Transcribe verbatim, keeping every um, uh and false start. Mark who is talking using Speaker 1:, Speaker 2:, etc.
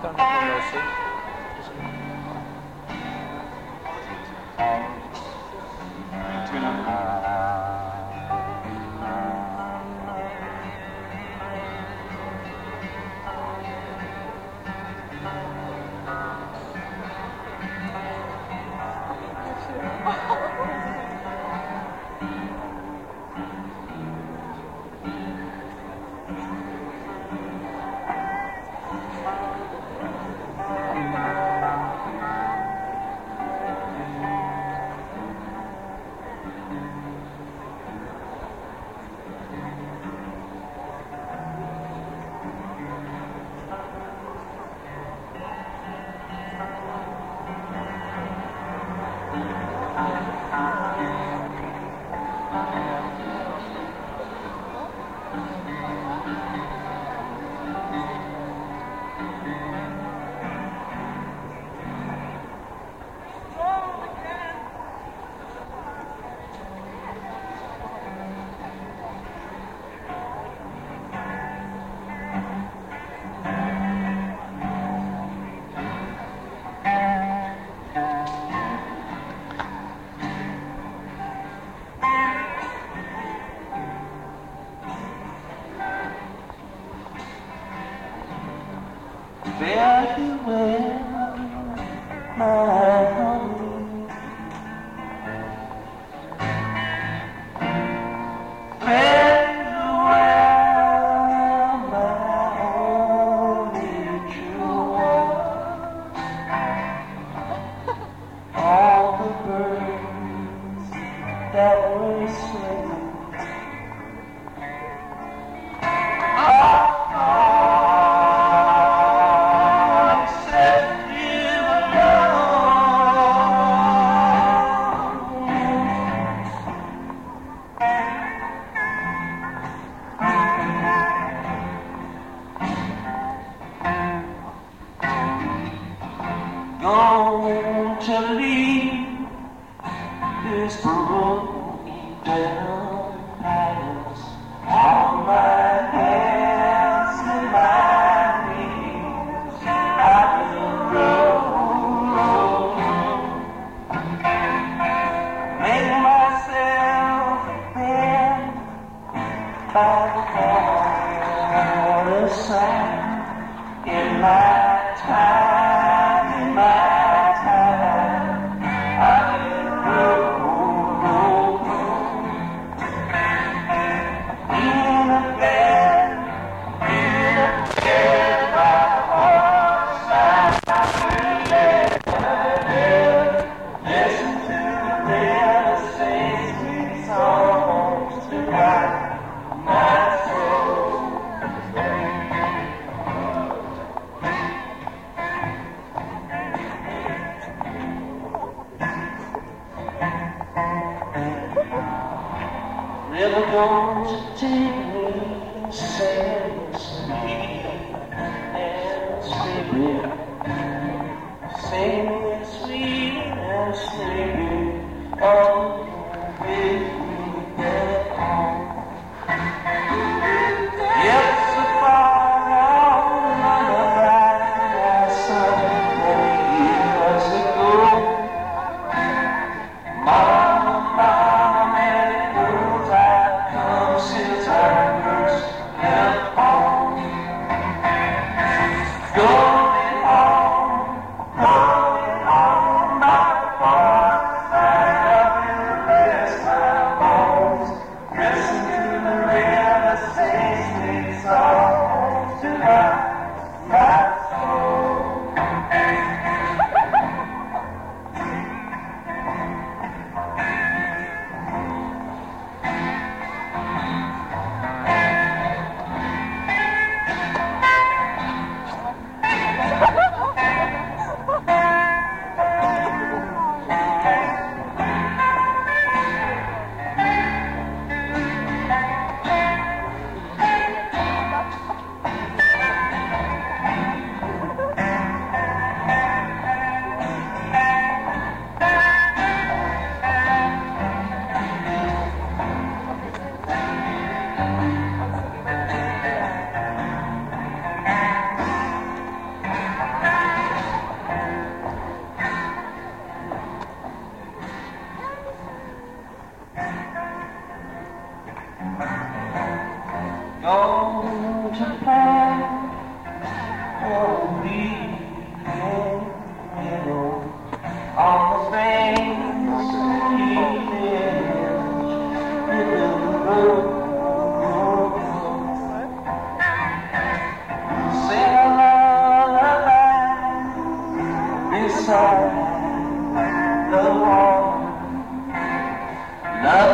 Speaker 1: Don't have mercy.
Speaker 2: Fare you well, my honey. Fare you well, my only true one. All the birds that were singing. Going to leave this broken down palace on my hands and my knees. I will roll, roll, roll. Make myself a bed by the waterside in my time. Never going to take me, sailing sweet and sleepy, singing sweet and sleepy, oh, with me back home. Yes, so far out on the right side, many years ago, Mama, Mama, many girls I've come since I first left home. Going home, going beside the wall. Love